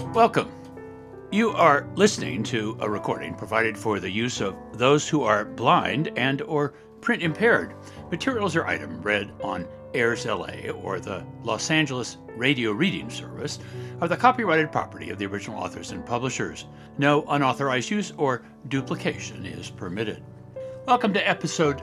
Welcome. You are listening to a recording provided for the use of those who are blind and or print impaired. Materials or item read on AIRS LA or the Los Angeles Radio Reading Service are the copyrighted property of the original authors and publishers. No unauthorized use or duplication is permitted. Welcome to episode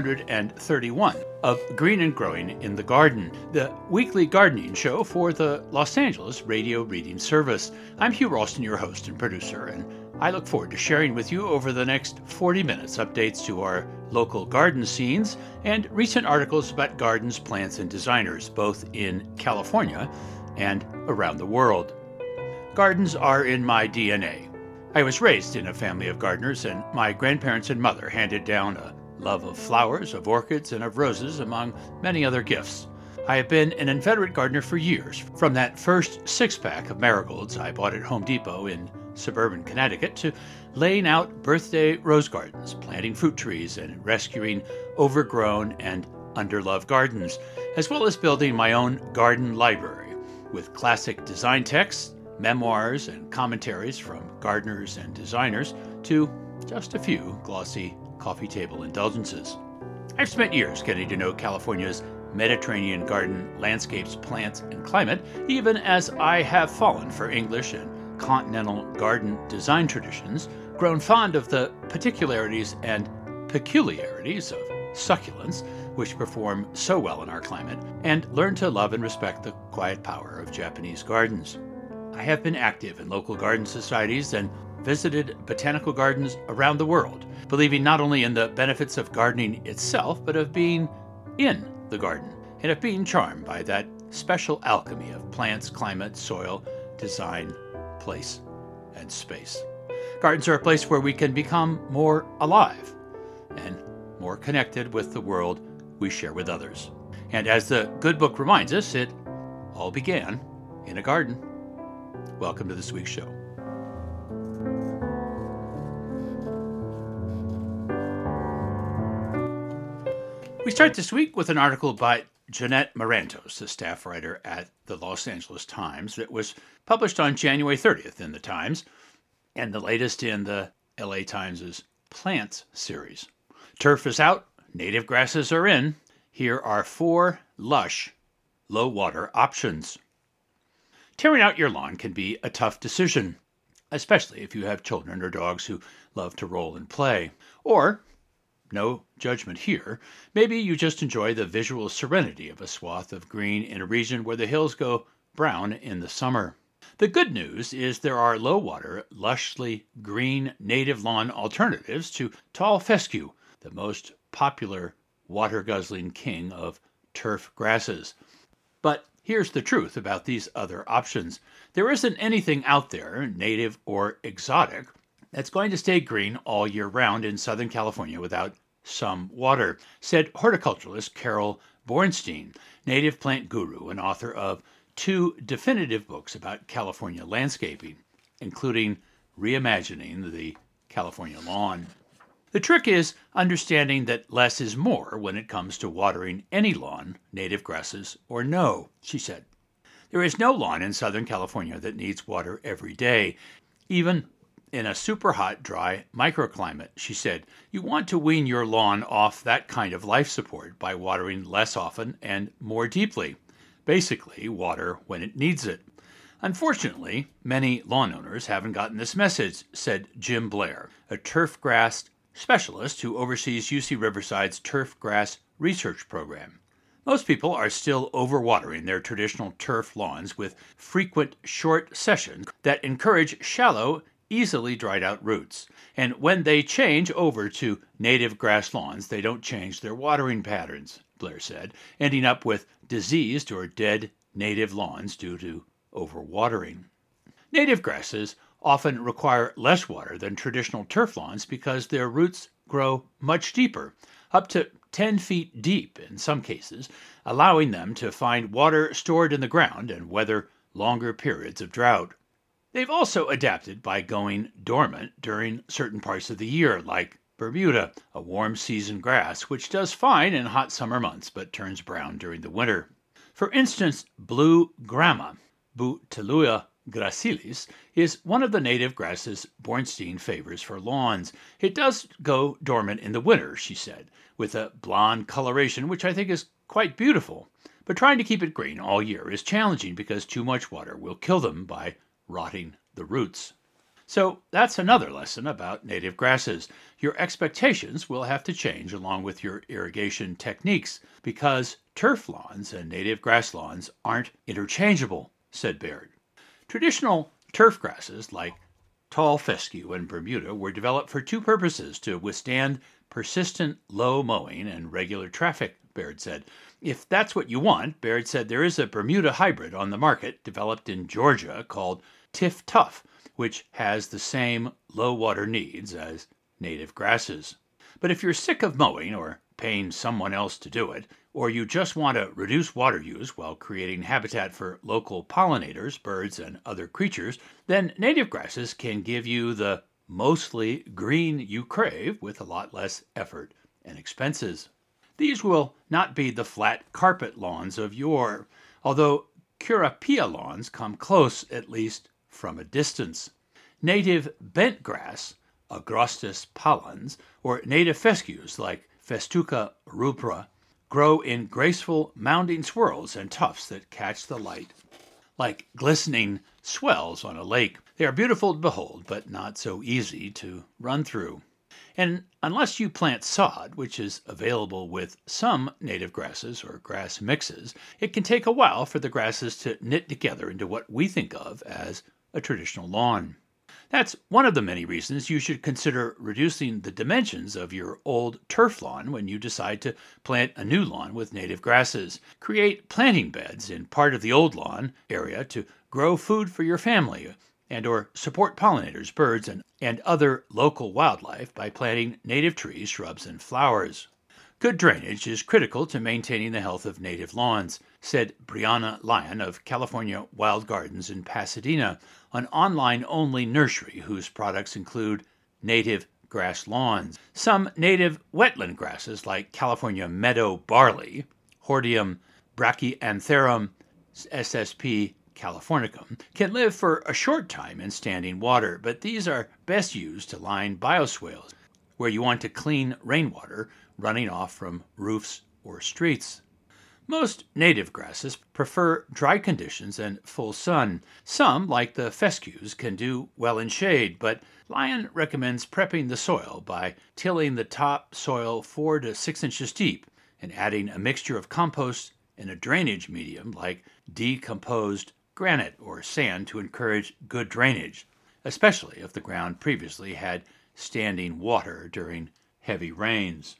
231 of Green and Growing in the Garden, the weekly gardening show for the Los Angeles Radio Reading Service. I'm Hugh Ralston, your host and producer, and I look forward to sharing with you over the next 40 minutes updates to our local garden scenes and recent articles about gardens, plants, and designers, both in California and around the world. Gardens are in my DNA. I was raised in a family of gardeners, and my grandparents and mother handed down a love of flowers, of orchids, and of roses, among many other gifts. I have been an inveterate gardener for years, from that first six-pack of marigolds I bought at Home Depot in suburban Connecticut to laying out birthday rose gardens, planting fruit trees, and rescuing overgrown and underloved gardens, as well as building my own garden library with classic design texts, memoirs, and commentaries from gardeners and designers to just a few glossy coffee table indulgences. I've spent years getting to know California's Mediterranean garden landscapes, plants, and climate, even as I have fallen for English and continental garden design traditions, grown fond of the particularities and peculiarities of succulents, which perform so well in our climate, and learned to love and respect the quiet power of Japanese gardens. I have been active in local garden societies and visited botanical gardens around the world, believing not only in the benefits of gardening itself, but of being in the garden, and of being charmed by that special alchemy of plants, climate, soil, design, place, and space. Gardens are a place where we can become more alive and more connected with the world we share with others. And as the good book reminds us, it all began in a garden. Welcome to this week's show. We start this week with an article by Jeanette Marantos, a staff writer at the Los Angeles Times, that was published on January 30th in the Times, and the latest in the LA Times' Plants series. Turf is out, native grasses are in. Here are 4 lush, low-water options. Tearing out your lawn can be a tough decision, especially if you have children or dogs who love to roll and play. Or, no judgment here, maybe you just enjoy the visual serenity of a swath of green in a region where the hills go brown in the summer. The good news is there are low-water, lushly green native lawn alternatives to tall fescue, the most popular water-guzzling king of turf grasses. But here's the truth about these other options. There isn't anything out there, native or exotic, that's going to stay green all year round in Southern California without some water, said horticulturalist Carol Bornstein, native plant guru and author of 2 definitive books about California landscaping, including Reimagining the California Lawn. The trick is understanding that less is more when it comes to watering any lawn, native grasses or no, she said. There is no lawn in Southern California that needs water every day, even in a super hot, dry microclimate, she said. You want to wean your lawn off that kind of life support by watering less often and more deeply. Basically, water when it needs it. Unfortunately, many lawn owners haven't gotten this message, said Jim Blair, a turf grass specialist who oversees UC Riverside's turf grass research program. Most people are still overwatering their traditional turf lawns with frequent short sessions that encourage shallow, easily dried out roots. And when they change over to native grass lawns, they don't change their watering patterns, Blair said, ending up with diseased or dead native lawns due to overwatering. Native grasses often require less water than traditional turf lawns because their roots grow much deeper, up to 10 feet deep in some cases, allowing them to find water stored in the ground and weather longer periods of drought. They've also adapted by going dormant during certain parts of the year, like Bermuda, a warm season grass, which does fine in hot summer months but turns brown during the winter. For instance, blue grama, Bouteloua gracilis, is one of the native grasses Bornstein favors for lawns. It does go dormant in the winter, she said, with a blonde coloration, which I think is quite beautiful. But trying to keep it green all year is challenging because too much water will kill them by rotting the roots. So that's another lesson about native grasses. Your expectations will have to change along with your irrigation techniques because turf lawns and native grass lawns aren't interchangeable, said Baird. Traditional turf grasses like tall fescue and Bermuda were developed for two purposes: to withstand persistent low mowing and regular traffic, Baird said. If that's what you want, Baird said, there is a Bermuda hybrid on the market developed in Georgia called Tiff Tuff, which has the same low water needs as native grasses. But if you're sick of mowing or paying someone else to do it, or you just want to reduce water use while creating habitat for local pollinators, birds, and other creatures, then native grasses can give you the mostly green you crave with a lot less effort and expenses. These will not be the flat carpet lawns of yore, although currapia lawns come close, at least from a distance. Native bent grass, Agrostis pallans, or native fescues like Festuca rubra, grow in graceful mounding swirls and tufts that catch the light like glistening swells on a lake. They are beautiful to behold, but not so easy to run through. And unless you plant sod, which is available with some native grasses or grass mixes, it can take a while for the grasses to knit together into what we think of as a traditional lawn. That's one of the many reasons you should consider reducing the dimensions of your old turf lawn when you decide to plant a new lawn with native grasses. Create planting beds in part of the old lawn area to grow food for your family and or support pollinators, birds, and other local wildlife by planting native trees, shrubs, and flowers. Good drainage is critical to maintaining the health of native lawns, said Brianna Lyon of California Wild Gardens in Pasadena, an online-only nursery whose products include native grass lawns. Some native wetland grasses like California meadow barley, Hordeum brachyantherum SSP californicum, can live for a short time in standing water, but these are best used to line bioswales, where you want to clean rainwater running off from roofs or streets. Most native grasses prefer dry conditions and full sun. Some, like the fescues, can do well in shade, but Lyon recommends prepping the soil by tilling the top soil 4 to 6 inches deep and adding a mixture of compost and a drainage medium like decomposed granite or sand to encourage good drainage, especially if the ground previously had standing water during heavy rains.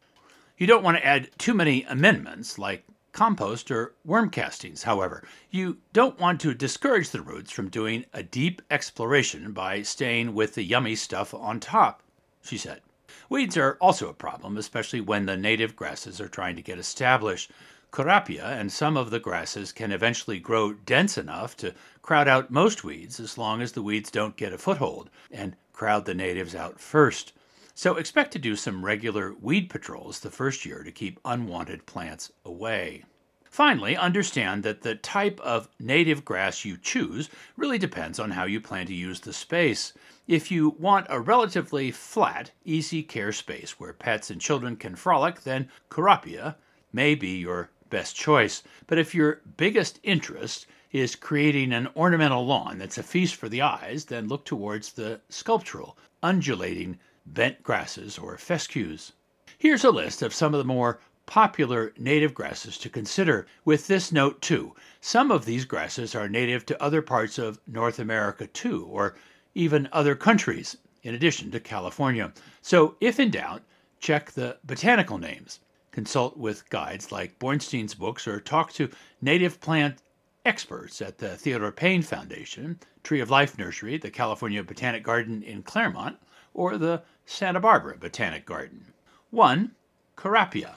You don't want to add too many amendments like compost or worm castings, however. You don't want to discourage the roots from doing a deep exploration by staying with the yummy stuff on top, she said. Weeds are also a problem, especially when the native grasses are trying to get established. Currapia and some of the grasses can eventually grow dense enough to crowd out most weeds as long as the weeds don't get a foothold and crowd the natives out first. So expect to do some regular weed patrols the first year to keep unwanted plants away. Finally, understand that the type of native grass you choose really depends on how you plan to use the space. If you want a relatively flat, easy care space where pets and children can frolic, then Currapia may be your best choice. But if your biggest interest is creating an ornamental lawn that's a feast for the eyes, then look towards the sculptural, undulating bent grasses or fescues. Here's a list of some of the more popular native grasses to consider, with this note too. Some of these grasses are native to other parts of North America too, or even other countries, in addition to California. So if in doubt, check the botanical names. Consult with guides like Bornstein's books or talk to native plant experts at the Theodore Payne Foundation, Tree of Life Nursery, the California Botanic Garden in Claremont, or the Santa Barbara Botanic Garden. 1. Currapia.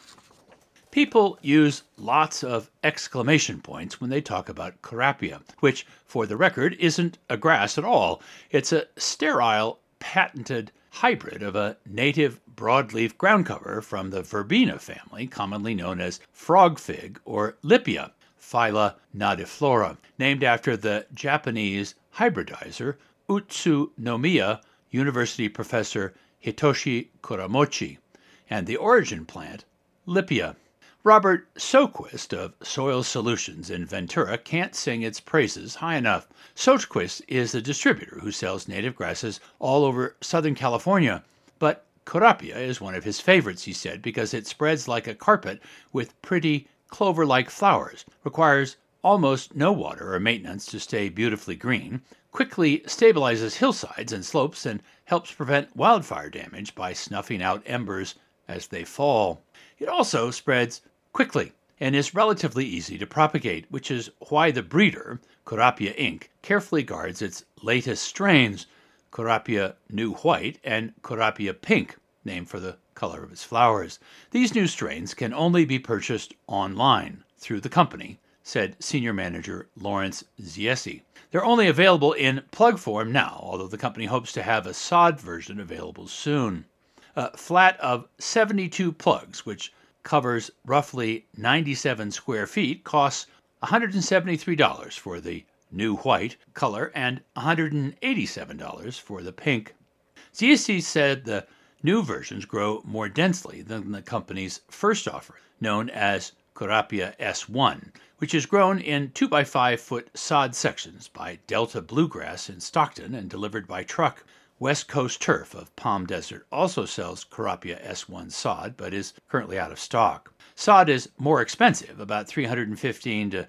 People use lots of exclamation points when they talk about Currapia, which, for the record, isn't a grass at all. It's a sterile, patented hybrid of a native broadleaf ground cover from the Verbena family, commonly known as frog fig or Lipia, phyla Nodiflora, named after the Japanese hybridizer Utsunomiya University professor Hitoshi Kuramochi, and the origin plant Lipia. Robert Soquist of Soil Solutions in Ventura can't sing its praises high enough. Soquist is the distributor who sells native grasses all over Southern California, but Kurapia is one of his favorites, he said, because it spreads like a carpet with pretty clover-like flowers, requires almost no water or maintenance to stay beautifully green, quickly stabilizes hillsides and slopes, and helps prevent wildfire damage by snuffing out embers as they fall. It also spreads quickly and is relatively easy to propagate, which is why the breeder, Kurapia Inc., carefully guards its latest strains, Kurapia New White and Kurapia Pink, named for the color of its flowers. These new strains can only be purchased online through the company, said Senior Manager Lawrence Ziesi. They're only available in plug form now, although the company hopes to have a sod version available soon. A flat of 72 plugs, which covers roughly 97 square feet, costs $173 for the new white color and $187 for the pink. ZSC said the new versions grow more densely than the company's first offering, known as Kurapia S1, which is grown in 2x5 foot sod sections by Delta Bluegrass in Stockton and delivered by truck. West Coast Turf of Palm Desert also sells Kurapia S1 sod, but is currently out of stock. Sod is more expensive, about $315 to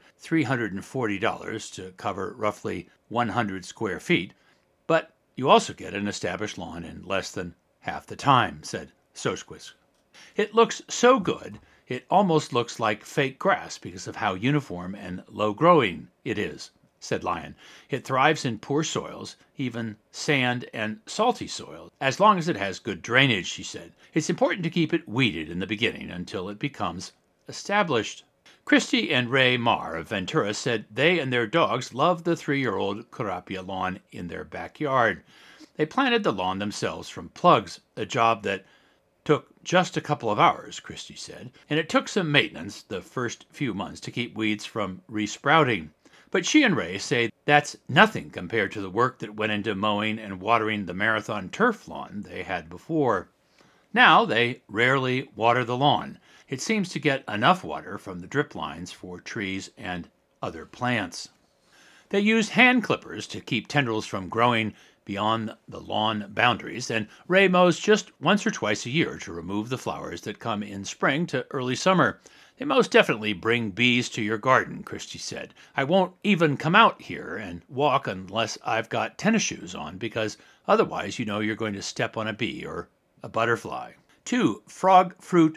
$340 to cover roughly 100 square feet, but you also get an established lawn in less than half the time, said Soquist. It looks so good, it almost looks like fake grass because of how uniform and low-growing it is, said Lyon. It thrives in poor soils, even sand and salty soils, as long as it has good drainage, she said. It's important to keep it weeded in the beginning until it becomes established. Christy and Ray Marr of Ventura said they and their dogs love the 3-year-old Kurapia lawn in their backyard. They planted the lawn themselves from plugs, a job that took just a couple of hours, Christy said, and it took some maintenance the first few months to keep weeds from resprouting. But she and Ray say that's nothing compared to the work that went into mowing and watering the marathon turf lawn they had before. Now they rarely water the lawn. It seems to get enough water from the drip lines for trees and other plants. They use hand clippers to keep tendrils from growing beyond the lawn boundaries, and Ray mows just once or twice a year to remove the flowers that come in spring to early summer. They most definitely bring bees to your garden, Christy said. I won't even come out here and walk unless I've got tennis shoes on, because otherwise you know you're going to step on a bee or a butterfly. 2. Frog fruit,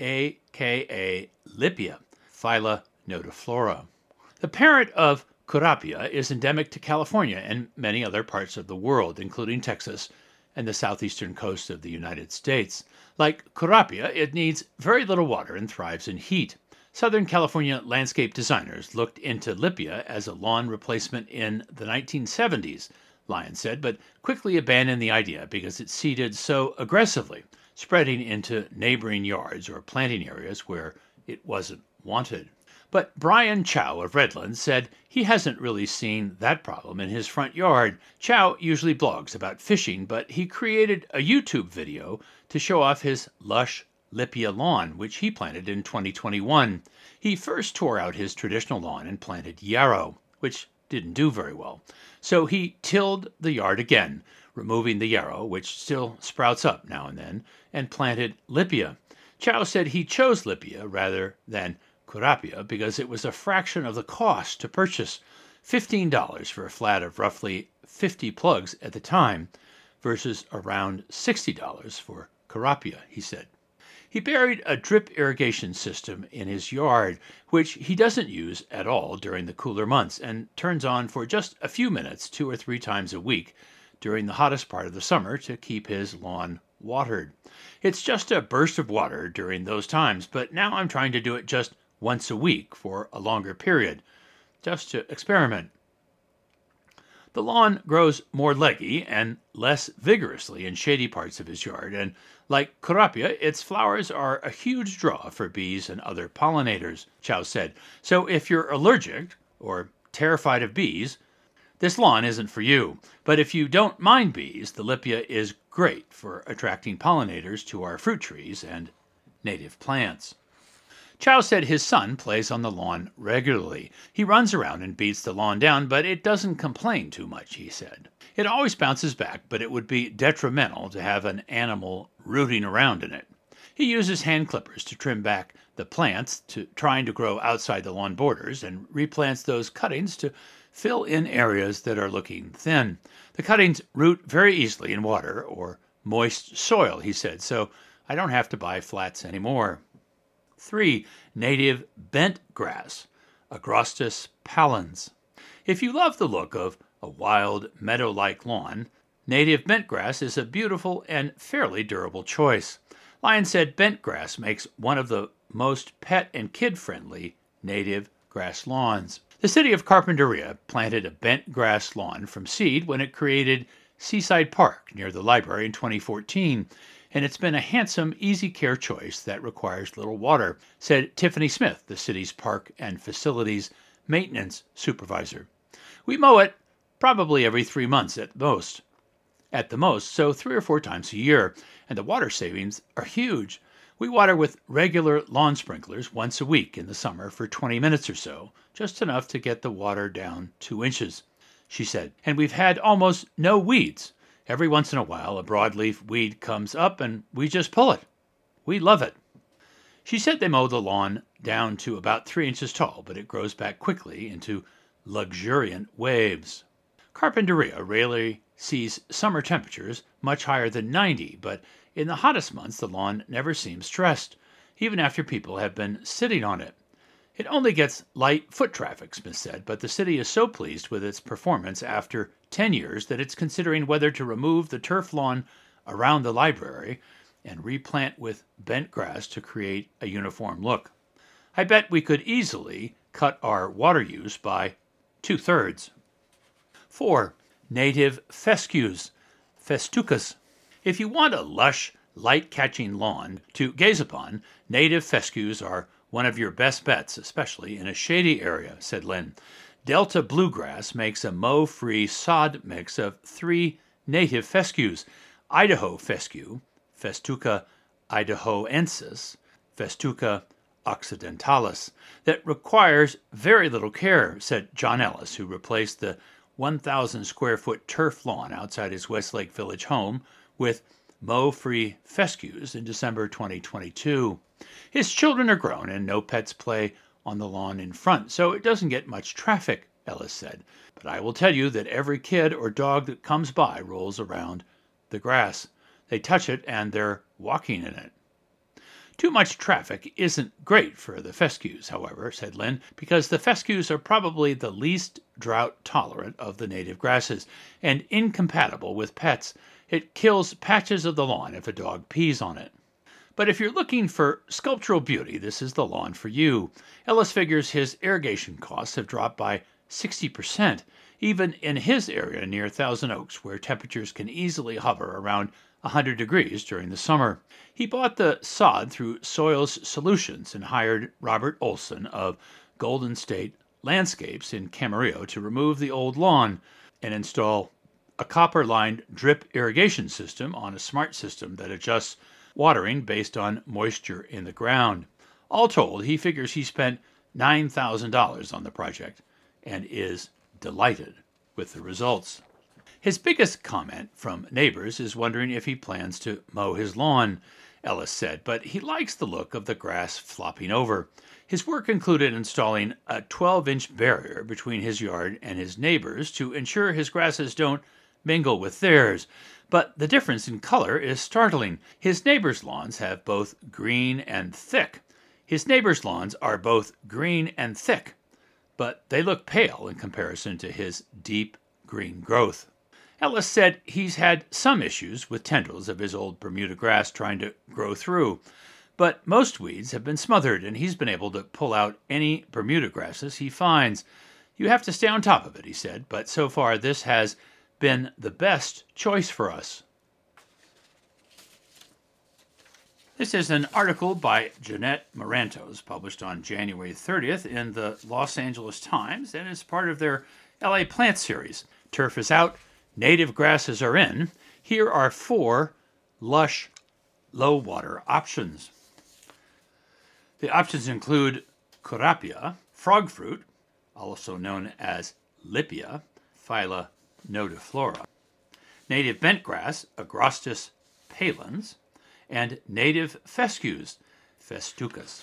a.k.a. Lipia, Phylla nodiflora. The parent of Kurapia is endemic to California and many other parts of the world, including Texas and the southeastern coast of the United States. Like Kurapia, it needs very little water and thrives in heat. Southern California landscape designers looked into Lipia as a lawn replacement in the 1970s, Lyon said, but quickly abandoned the idea because it seeded so aggressively, spreading into neighboring yards or planting areas where it wasn't wanted. But Brian Chow of Redlands said he hasn't really seen that problem in his front yard. Chow usually blogs about fishing, but he created a YouTube video to show off his lush Lipia lawn, which he planted in 2021. He first tore out his traditional lawn and planted yarrow, which didn't do very well. So he tilled the yard again, removing the yarrow, which still sprouts up now and then, and planted Lipia. Chow said he chose Lipia rather than Kurapia because it was a fraction of the cost to purchase, $15 for a flat of roughly 50 plugs at the time, versus around $60 for Kurapia, he said. He buried a drip irrigation system in his yard, which he doesn't use at all during the cooler months and turns on for just a few minutes 2 or 3 times a week during the hottest part of the summer to keep his lawn watered. It's just a burst of water during those times, but now I'm trying to do it just once a week for a longer period, just to experiment. The lawn grows more leggy and less vigorously in shady parts of his yard, and like Kurapia, its flowers are a huge draw for bees and other pollinators, Chow said. So if you're allergic or terrified of bees, This lawn isn't for you, but if you don't mind bees, the Lipia is great for attracting pollinators to our fruit trees and native plants. Chow said his son plays on the lawn regularly. He runs around and beats the lawn down, but it doesn't complain too much, he said. It always bounces back, but it would be detrimental to have an animal rooting around in it. He uses hand clippers to trim back the plants trying to grow outside the lawn borders and replants those cuttings to fill in areas that are looking thin. The cuttings root very easily in water or moist soil, he said, so I don't have to buy flats anymore. 3. Native bent grass, Agrostis pallens. If you love the look of a wild, meadow-like lawn, native bent grass is a beautiful and fairly durable choice. Lyon said bent grass makes one of the most pet and kid-friendly native grass lawns. The city of Carpinteria planted a bent grass lawn from seed when it created Seaside Park near the library in 2014. And it's been a handsome, easy care choice that requires little water, said Tiffany Smith, the city's park and facilities maintenance supervisor. We mow it probably every 3 months at the most, so 3 or 4 times a year, and the water savings are huge. We water with regular lawn sprinklers once a week in the summer for 20 minutes or so, just enough to get the water down 2 inches, she said. And we've had almost no weeds. Every once in a while, a broadleaf weed comes up and we just pull it. We love it. She said they mow the lawn down to about 3 inches tall, but it grows back quickly into luxuriant waves. Carpinteria rarely sees summer temperatures much higher than 90, but in the hottest months the lawn never seems stressed, even after people have been sitting on it. It only gets light foot traffic, Smith said, but the city is so pleased with its performance after 10 years that it's considering whether to remove the turf lawn around the library and replant with bent grass to create a uniform look. I bet we could easily cut our water use by 2/3. 4. Native fescues, festucas. If you want a lush, light-catching lawn to gaze upon, native fescues are one of your best bets, especially in a shady area, said Lynn. Delta Bluegrass makes a mow-free sod mix of 3 native fescues: Idaho fescue, Festuca idahoensis, Festuca occidentalis, that requires very little care, said John Ellis, who replaced the 1,000-square-foot turf lawn outside his Westlake Village home with mow-free fescues in December 2022. His children are grown and no pets play on the lawn in front, so it doesn't get much traffic, Ellis said. But I will tell you that every kid or dog that comes by rolls around the grass. They touch it and they're walking in it. Too much traffic isn't great for the fescues, however, said Lynn, because the fescues are probably the least drought-tolerant of the native grasses and incompatible with pets. It kills patches of the lawn if a dog pees on it. But if you're looking for sculptural beauty, this is the lawn for you. Ellis figures his irrigation costs have dropped by 60%, even in his area near Thousand Oaks, where temperatures can easily hover around 100 degrees during the summer. He bought the sod through Soils Solutions and hired Robert Olson of Golden State Landscapes in Camarillo to remove the old lawn and install a copper-lined drip irrigation system on a smart system that adjusts watering based on moisture in the ground. All told, he figures he spent $9,000 on the project and is delighted with the results. His biggest comment from neighbors is wondering if he plans to mow his lawn, Ellis said, but he likes the look of the grass flopping over. His work included installing a 12-inch barrier between his yard and his neighbors to ensure his grasses don't mingle with theirs. But the difference in color is startling. His neighbors' lawns have both green and thick. His neighbors' lawns are both green and thick, but they look pale in comparison to his deep green growth. Ellis said he's had some issues with tendrils of his old Bermuda grass trying to grow through, but most weeds have been smothered, and he's been able to pull out any Bermuda grasses he finds. You have to stay on top of it, he said, but so far this has been the best choice for us. This is an article by Jeanette Marantos, published on January 30th in the Los Angeles Times, and is part of their LA Plant series. Turf is out, native grasses are in. Here are 4 lush, low-water options. The options include curapia, frog fruit, also known as Lipia, phyla nodiflora, native bentgrass, Agrostis palens, and native fescues, Festucas.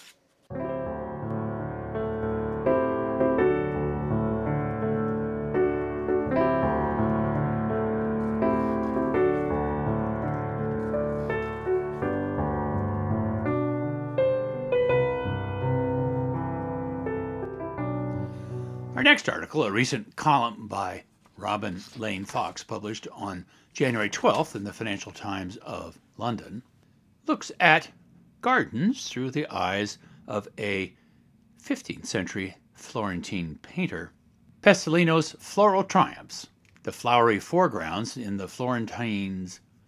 Our next article, a recent column by Robin Lane Fox, published on January 12th in the Financial Times of London, looks at gardens through the eyes of a 15th century Florentine painter. Pesolino's Floral Triumphs, the flowery foregrounds in the Florentine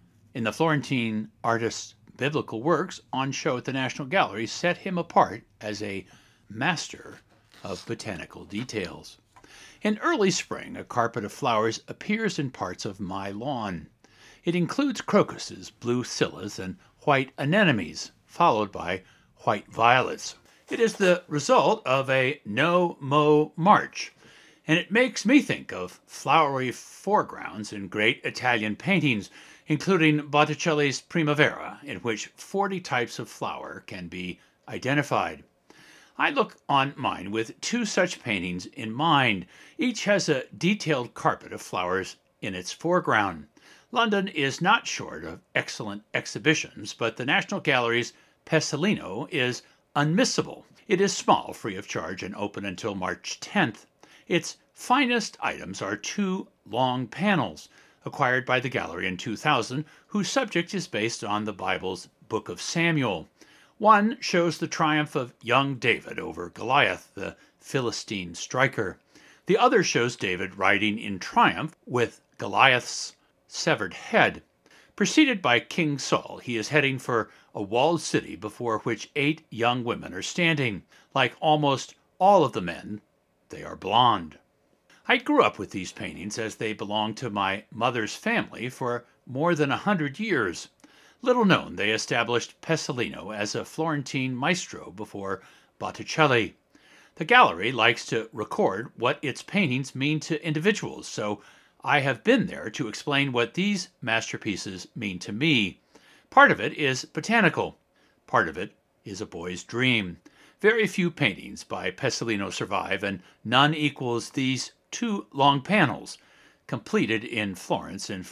artist's biblical works on show at the National Gallery, set him apart as a master of botanical details. In early spring, a carpet of flowers appears in parts of my lawn. It includes crocuses, blue scillas, and white anemones, followed by white violets. It is the result of a no-mow march, and it makes me think of flowery foregrounds in great Italian paintings, including Botticelli's Primavera, in which 40 types of flower can be identified. I look on mine with 2 such paintings in mind. Each has a detailed carpet of flowers in its foreground. London is not short of excellent exhibitions, but the National Gallery's Pesolino is unmissable. It is small, free of charge, and open until March 10th. Its finest items are 2 long panels, acquired by the gallery in 2000, whose subject is based on the Bible's Book of Samuel. One shows the triumph of young David over Goliath, the Philistine striker. The other shows David riding in triumph with Goliath's severed head. Preceded by King Saul, he is heading for a walled city before which 8 young women are standing. Like almost all of the men, they are blonde. I grew up with these paintings as they belonged to my mother's family for more than 100 years. Little known, they established Pesolino as a Florentine maestro before Botticelli. The gallery likes to record what its paintings mean to individuals, so I have been there to explain what these masterpieces mean to me. Part of it is botanical. Part of it is a boy's dream. Very few paintings by Pesolino survive, and none equals these 2 long panels, completed in Florence in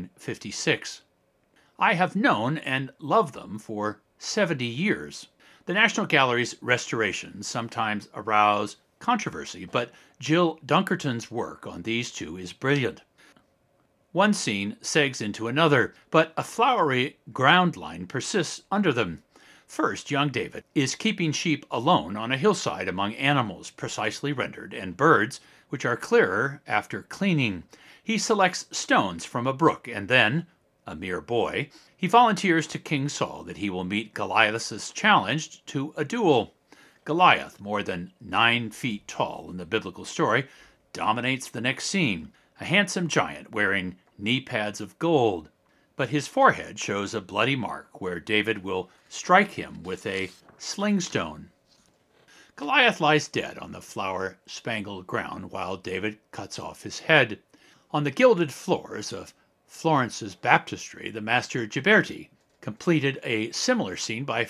1456. I have known and loved them for 70 years. The National Gallery's restorations sometimes arouse controversy, but Jill Dunkerton's work on these 2 is brilliant. One scene segs into another, but a flowery ground line persists under them. First, young David is keeping sheep alone on a hillside among animals precisely rendered and birds, which are clearer after cleaning. He selects stones from a brook and then, a mere boy, he volunteers to King Saul that he will meet Goliath's challenge to a duel. Goliath, more than 9 feet tall in the biblical story, dominates the next scene, a handsome giant wearing knee pads of gold. But his forehead shows a bloody mark where David will strike him with a sling stone. Goliath lies dead on the flower-spangled ground while David cuts off his head. On the gilded floors of Florence's baptistry, the master Ghiberti completed a similar scene by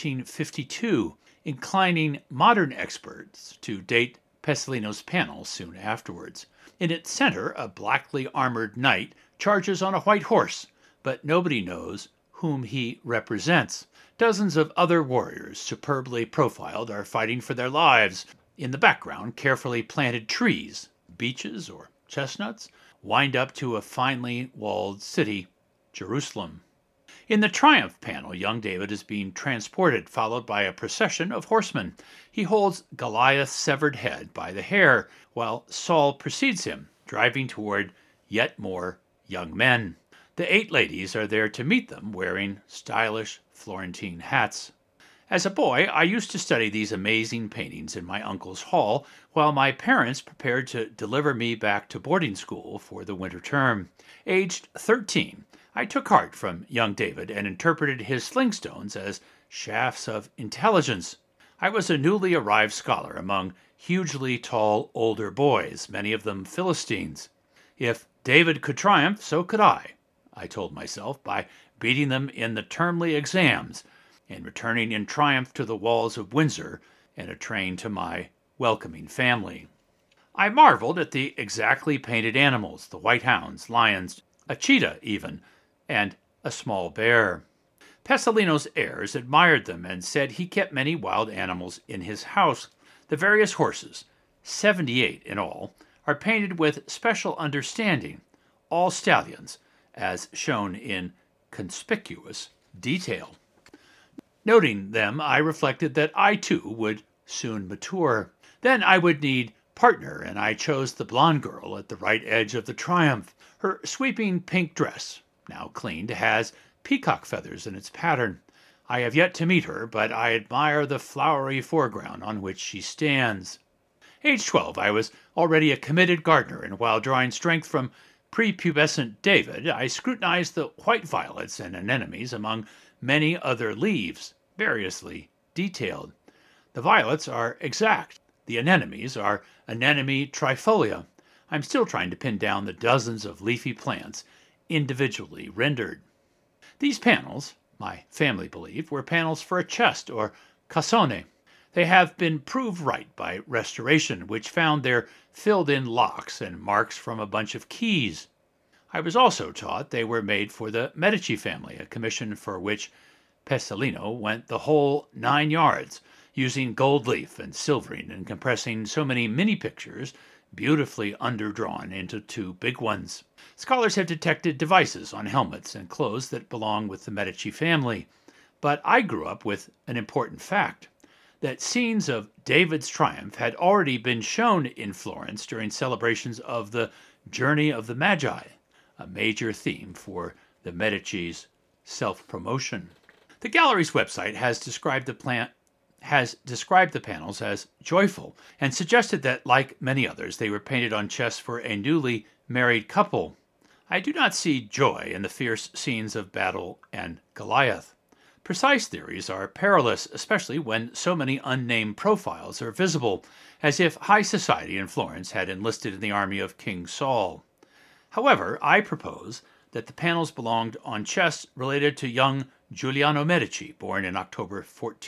1452, inclining modern experts to date Pesolino's panel soon afterwards. In its center, a blackly armored knight charges on a white horse, but nobody knows whom he represents. Dozens of other warriors, superbly profiled, are fighting for their lives. In the background, carefully planted trees, beeches or chestnuts, wind up to a finely walled city, Jerusalem. In the Triumph panel, young David is being transported, followed by a procession of horsemen. He holds Goliath's severed head by the hair, while Saul precedes him, driving toward yet more young men. The 8 ladies are there to meet them, wearing stylish Florentine hats. As a boy, I used to study these amazing paintings in my uncle's hall while my parents prepared to deliver me back to boarding school for the winter term. Aged 13, I took heart from young David and interpreted his slingstones as shafts of intelligence. I was a newly arrived scholar among hugely tall older boys, many of them Philistines. If David could triumph, so could I told myself, by beating them in the termly exams and returning in triumph to the walls of Windsor and a train to my welcoming family. I marveled at the exactly painted animals, the white hounds, lions, a cheetah even, and a small bear. Pessalino's heirs admired them and said he kept many wild animals in his house. The various horses, 78 in all, are painted with special understanding, all stallions, as shown in conspicuous detail. Noting them, I reflected that I too would soon mature. Then I would need partner, and I chose the blonde girl at the right edge of the triumph. Her sweeping pink dress, now cleaned, has peacock feathers in its pattern. I have yet to meet her, but I admire the flowery foreground on which she stands. Age 12, I was already a committed gardener, and while drawing strength from prepubescent David, I scrutinized the white violets and anemones among many other leaves, variously detailed. The violets are exact. The anemones are Anemone trifolia. I'm still trying to pin down the dozens of leafy plants individually rendered. These panels, my family believed, were panels for a chest or cassone. They have been proved right by restoration, which found their filled-in locks and marks from a bunch of keys. I was also taught they were made for the Medici family, a commission for which Pessalino went the whole 9 yards, using gold leaf and silvering and compressing so many mini-pictures beautifully underdrawn into 2 big ones. Scholars have detected devices on helmets and clothes that belong with the Medici family, but I grew up with an important fact, that scenes of David's triumph had already been shown in Florence during celebrations of the Journey of the Magi, a major theme for the Medici's self-promotion. The gallery's website has described the panels as joyful and suggested that, like many others, they were painted on chests for a newly married couple. I do not see joy in the fierce scenes of battle and Goliath. Precise theories are perilous, especially when so many unnamed profiles are visible, as if high society in Florence had enlisted in the army of King Saul. However, I propose that the panels belonged on chests related to young Giuliano Medici, born in October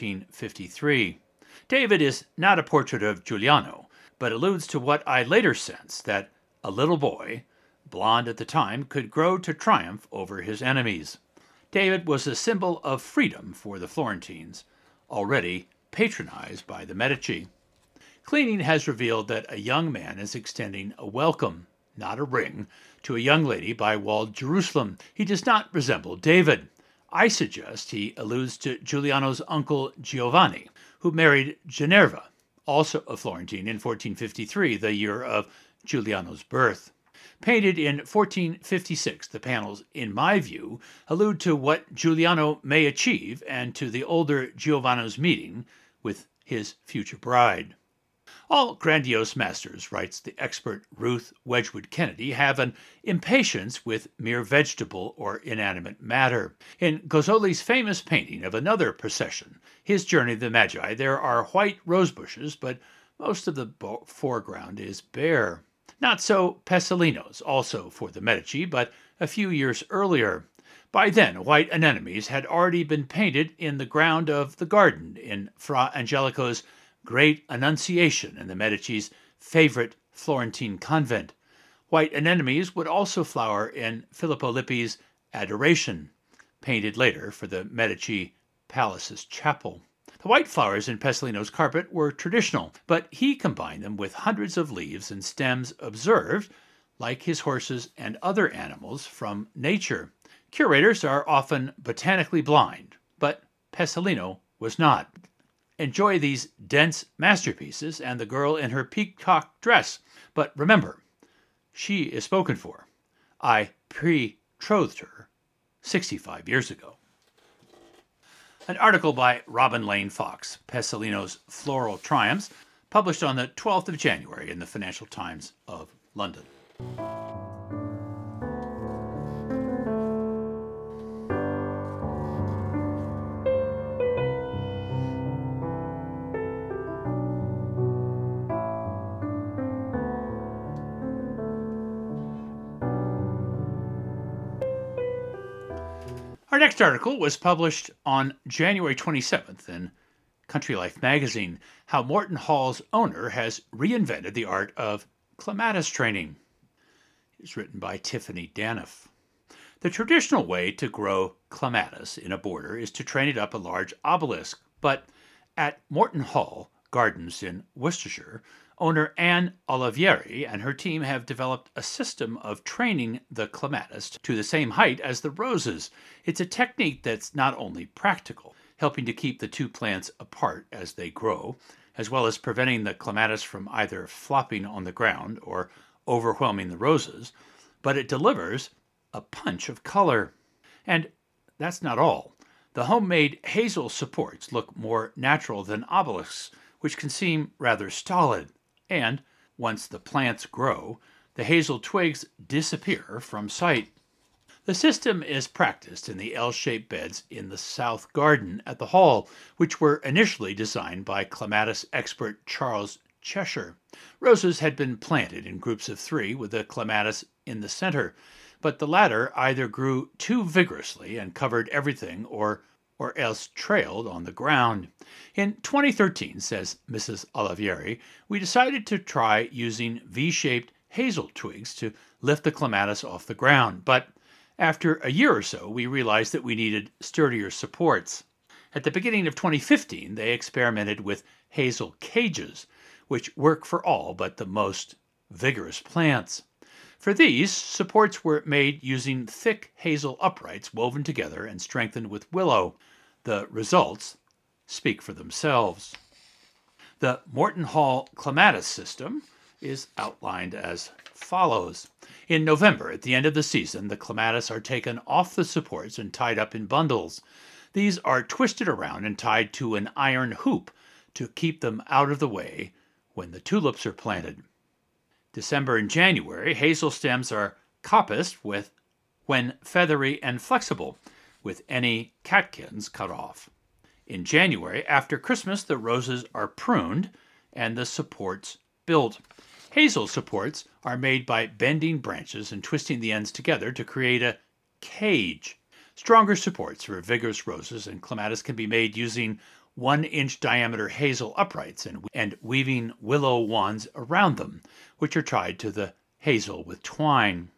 1453. David is not a portrait of Giuliano, but alludes to what I later sensed, that a little boy, blond at the time, could grow to triumph over his enemies. David was a symbol of freedom for the Florentines, already patronized by the Medici. Cleaning has revealed that a young man is extending a welcome, not a ring, to a young lady by walled Jerusalem. He does not resemble David. I suggest he alludes to Giuliano's uncle Giovanni, who married Ginevra, also a Florentine, in 1453, the year of Giuliano's birth. Painted in 1456, the panels, in my view, allude to what Giuliano may achieve and to the older Giovanni's meeting with his future bride. All grandiose masters, writes the expert Ruth Wedgwood Kennedy, have an impatience with mere vegetable or inanimate matter. In Gozzoli's famous painting of another procession, his Journey of the Magi, there are white rose bushes, but most of the foreground is bare. Not so Pessalino's, also for the Medici, but a few years earlier. By then, white anemones had already been painted in the ground of the garden in Fra Angelico's Great Annunciation in the Medici's favorite Florentine convent. White anemones would also flower in Filippo Lippi's Adoration, painted later for the Medici Palace's chapel. The white flowers in Pessalino's carpet were traditional, but he combined them with hundreds of leaves and stems observed, like his horses and other animals, from nature. Curators are often botanically blind, but Pessalino was not. Enjoy these dense masterpieces and the girl in her peacock dress, but remember, she is spoken for. I betrothed her 65 years ago. An article by Robin Lane Fox, Pessalino's Floral Triumphs, published on the 12th of January in the Financial Times of London. Our next article was published on January 27th in Country Life magazine, How Morton Hall's owner has reinvented the art of clematis training. It's written by Tiffany Daniff. The traditional way to grow clematis in a border is to train it up a large obelisk, but at Morton Hall Gardens in Worcestershire, owner Anne Olivieri and her team have developed a system of training the clematis to the same height as the roses. It's a technique that's not only practical, helping to keep the two plants apart as they grow, as well as preventing the clematis from either flopping on the ground or overwhelming the roses, but it delivers a punch of color. And that's not all. The homemade hazel supports look more natural than obelisks, which can seem rather stolid. And once the plants grow, the hazel twigs disappear from sight. The system is practiced in the L-shaped beds in the South Garden at the Hall, which were initially designed by clematis expert Charles Cheshire. Roses had been planted in groups of 3 with the clematis in the center, but the latter either grew too vigorously and covered everything or else trailed on the ground. In 2013, says Mrs. Olivieri, we decided to try using V-shaped hazel twigs to lift the clematis off the ground, but after a year or so, we realized that we needed sturdier supports. At the beginning of 2015, they experimented with hazel cages, which work for all but the most vigorous plants. For these, supports were made using thick hazel uprights woven together and strengthened with willow. The results speak for themselves. The Morton Hall clematis system is outlined as follows. In November, at the end of the season, the clematis are taken off the supports and tied up in bundles. These are twisted around and tied to an iron hoop to keep them out of the way when the tulips are planted. December and January, hazel stems are coppiced when feathery and flexible, with any catkins cut off. In January, after Christmas, the roses are pruned and the supports built. Hazel supports are made by bending branches and twisting the ends together to create a cage. Stronger supports for vigorous roses and clematis can be made using 1-inch diameter hazel uprights and weaving willow wands around them, which are tied to the hazel with twine.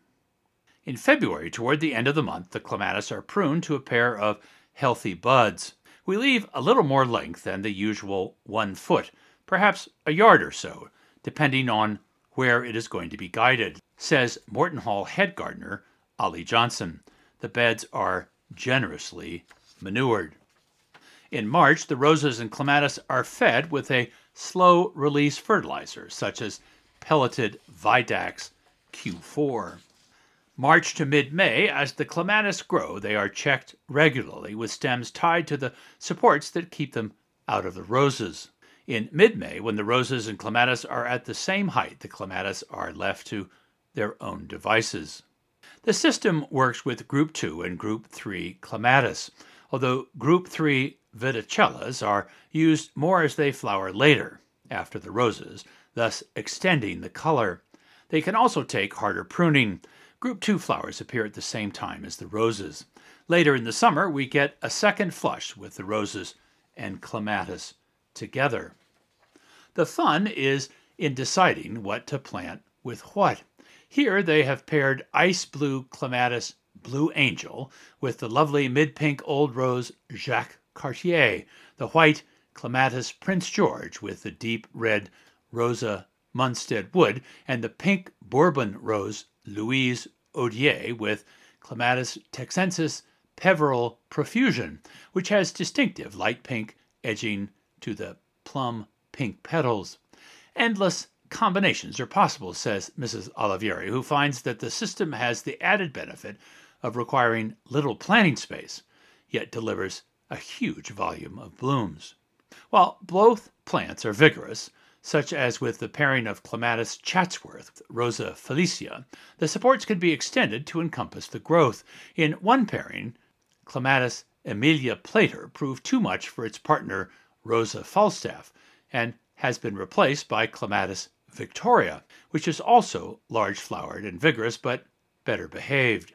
In February, toward the end of the month, the clematis are pruned to a pair of healthy buds. We leave a little more length than the usual 1 foot, perhaps a yard or so, depending on where it is going to be guided, says Morton Hall head gardener Ollie Johnson. The beds are generously manured. In March, the roses and clematis are fed with a slow-release fertilizer, such as pelleted Vidax Q4. March to mid-May, as the clematis grow, they are checked regularly with stems tied to the supports that keep them out of the roses. In mid-May, when the roses and clematis are at the same height, the clematis are left to their own devices. The system works with Group 2 and Group 3 clematis, although Group 3 Viticellas are used more as they flower later, after the roses, thus extending the color. They can also take harder pruning. Group 2 flowers appear at the same time as the roses. Later in the summer, we get a second flush with the roses and clematis together. The fun is in deciding what to plant with what. Here they have paired ice blue clematis Blue Angel with the lovely mid-pink old rose Jacques Cartier, the white clematis Prince George with the deep red Rosa Munstead Wood, and the pink Bourbon rose Louise Odier with Clematis texensis Peveril Profusion, which has distinctive light pink edging to the plum pink petals. Endless combinations are possible, says Mrs. Olivieri, who finds that the system has the added benefit of requiring little planting space, yet delivers a huge volume of blooms. While both plants are vigorous, such as with the pairing of Clematis Chatsworth with Rosa felicia, the supports can be extended to encompass the growth. In one pairing, Clematis Emilia Plater proved too much for its partner Rosa Falstaff and has been replaced by Clematis Victoria, which is also large-flowered and vigorous but better behaved.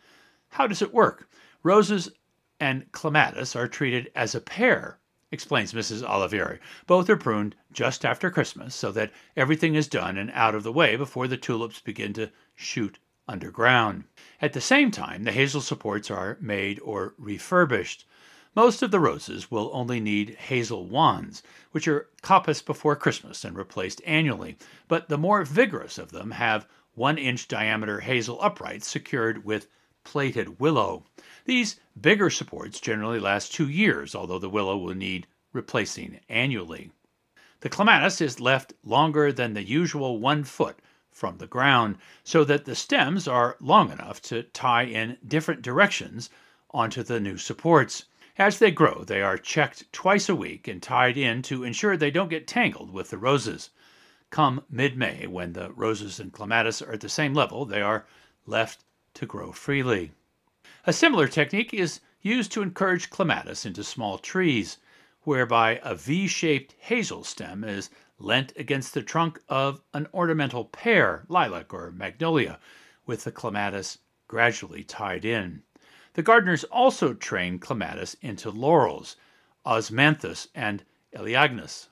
How does it work? Roses and Clematis are treated as a pair, explains Mrs. Olivieri. Both are pruned just after Christmas so that everything is done and out of the way before the tulips begin to shoot underground. At the same time, the hazel supports are made or refurbished. Most of the roses will only need hazel wands, which are coppiced before Christmas and replaced annually, but the more vigorous of them have 1-inch diameter hazel uprights secured with plaited willow. These bigger supports generally last 2 years, although the willow will need replacing annually. The clematis is left longer than the usual 1 foot from the ground, so that the stems are long enough to tie in different directions onto the new supports. As they grow, they are checked twice a week and tied in to ensure they don't get tangled with the roses. Come mid-May, when the roses and clematis are at the same level, they are left to grow freely. A similar technique is used to encourage clematis into small trees, whereby a V-shaped hazel stem is leant against the trunk of an ornamental pear, lilac, or magnolia, with the clematis gradually tied in. The gardeners also train clematis into laurels, osmanthus, and elaeagnus.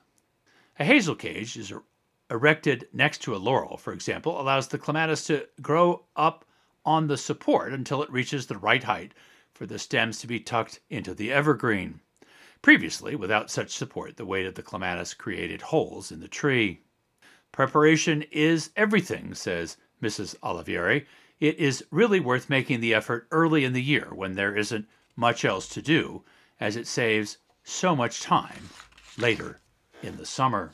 A hazel cage is erected next to a laurel, for example, allows the clematis to grow up on the support until it reaches the right height for the stems to be tucked into the evergreen. Previously, without such support, the weight of the clematis created holes in the tree. Preparation is everything, says Mrs. Olivieri. It is really worth making the effort early in the year when there isn't much else to do, as it saves so much time later in the summer.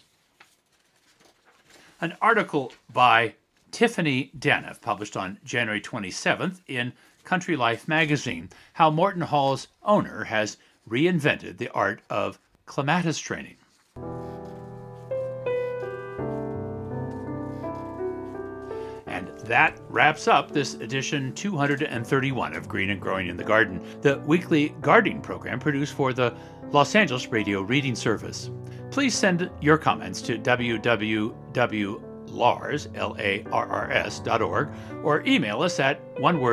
An article by Tiffany Daniff, published on January 27th in Country Life magazine, how Morton Hall's owner has reinvented the art of clematis training. And that wraps up this edition 231 of Green and Growing in the Garden, the weekly gardening program produced for the Los Angeles Radio Reading Service. Please send your comments to www.lars.org or email us at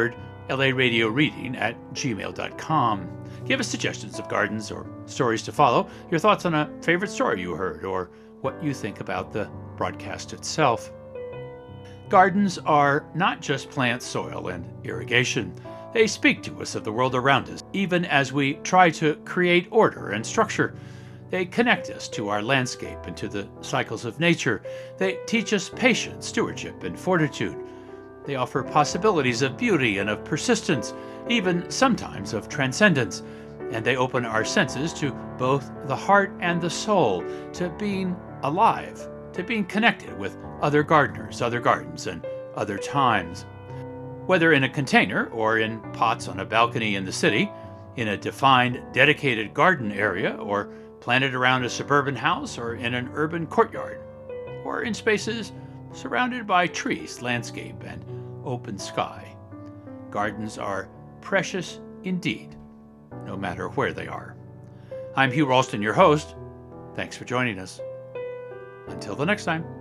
laradioreading@gmail.com. Give us suggestions of gardens or stories to follow, your thoughts on a favorite story you heard, or what you think about the broadcast itself. Gardens are not just plant, soil, and irrigation. They speak to us of the world around us, even as we try to create order and structure. They connect us to our landscape and to the cycles of nature. They teach us patience, stewardship, and fortitude. They offer possibilities of beauty and of persistence, even sometimes of transcendence. And they open our senses to both the heart and the soul, to being alive, to being connected with other gardeners, other gardens, and other times. Whether in a container or in pots on a balcony in the city, in a defined, dedicated garden area, or planted around a suburban house or in an urban courtyard, or in spaces surrounded by trees, landscape, and open sky. Gardens are precious indeed, no matter where they are. I'm Hugh Ralston, your host. Thanks for joining us. Until the next time.